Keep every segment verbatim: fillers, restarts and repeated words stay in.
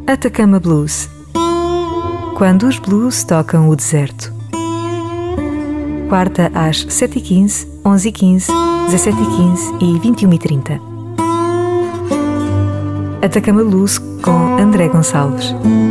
Atacama Blues. Quando os blues tocam o deserto. Quarta às sete e quinze, onze e quinze, dezassete e quinze e vinte e uma e trinta. Atacama Blues com André Gonçalves.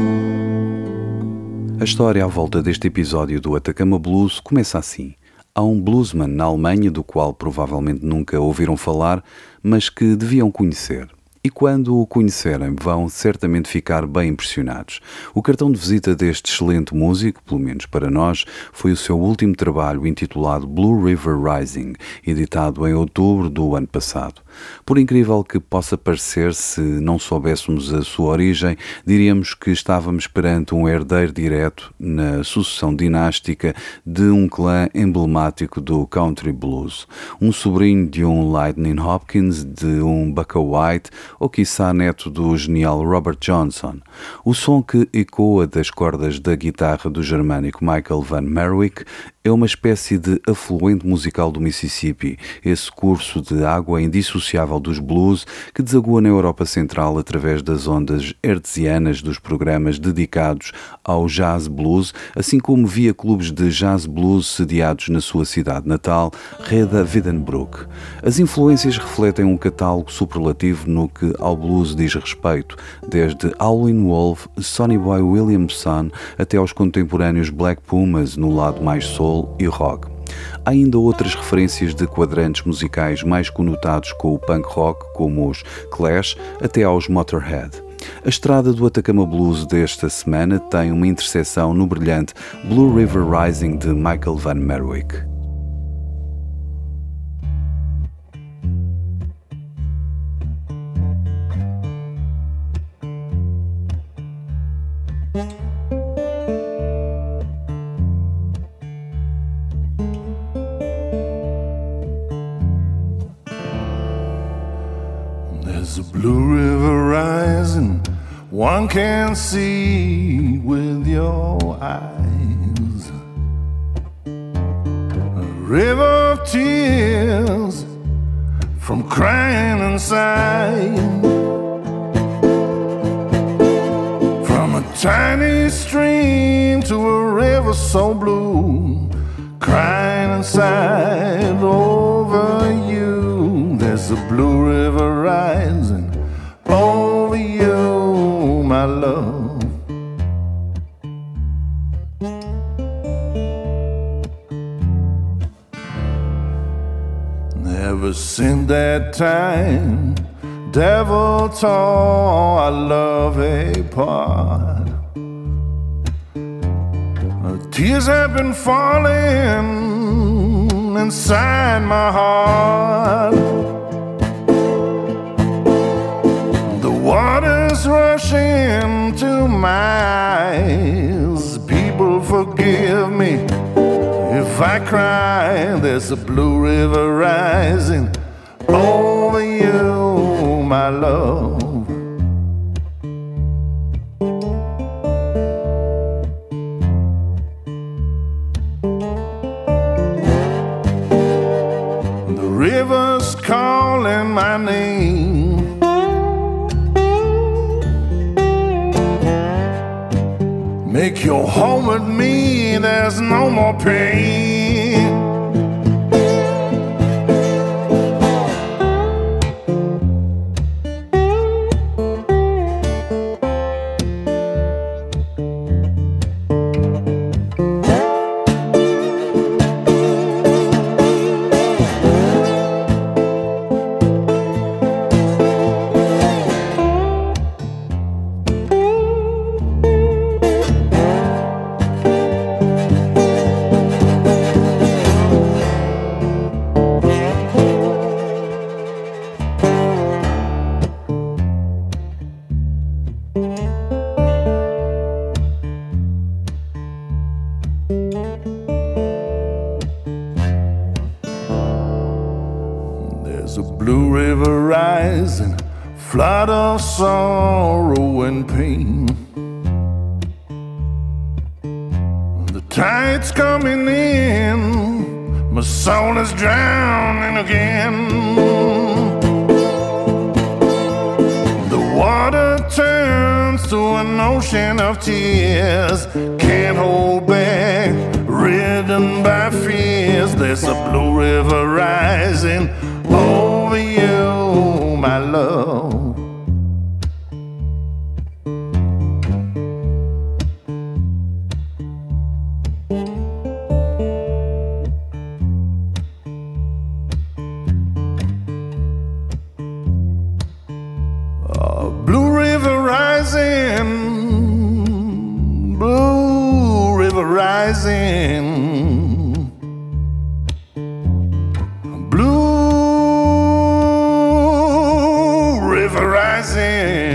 A história à volta deste episódio do Atacama Blues começa assim. Há um bluesman na Alemanha do qual provavelmente nunca ouviram falar, mas que deviam conhecer. E quando o conhecerem, vão certamente ficar bem impressionados. O cartão de visita deste excelente músico, pelo menos para nós, foi o seu último trabalho intitulado Blue River Rising, editado em outubro do ano passado. Por incrível que possa parecer, se não soubéssemos a sua origem, diríamos que estávamos perante um herdeiro direto na sucessão dinástica de um clã emblemático do country blues. Um sobrinho de um Lightning Hopkins, de um Bukka White, ou quiçá neto do genial Robert Johnson. O som que ecoa das cordas da guitarra do germânico Michael Van Merwyck é uma espécie de afluente musical do Mississippi, esse curso de água indissociável dos blues que desagoa na Europa Central através das ondas hertzianas dos programas dedicados ao jazz blues, assim como via clubes de jazz blues sediados na sua cidade natal, Reda Wiedenbroek. As influências refletem um catálogo superlativo no que ao blues diz respeito, desde Howlin' Wolf, Sonny Boy Williamson até aos contemporâneos Black Pumas no lado mais soul e rock. Há ainda outras referências de quadrantes musicais mais conotados com o punk rock, como os Clash, até aos Motorhead. A estrada do Atacama Blues desta semana tem uma interseção no brilhante Blue River Rising de Michael Van Merwyck. There's a blue river rising, one can see with your eyes. A river of tears from crying and sighing. From a tiny stream to a river so blue, crying and sighing over you. There's a blue river rising over you, my love. Ever since that time, devil tore our love apart. Tears have been falling inside my heart. The water's rushing to my eyes. People forgive me if I cry. There's a blue river rising over you, my love. The river's calling my name. Make your home with me, there's no more pain. There's a blue river rising, flood of sorrow and pain. The tide's coming in, my soul is drowning again. The water turns to an ocean of tears, can't hold back, ridden by fears. There's a blue river rising over you, my love. Blue river rising, blue river rising, blue river rising.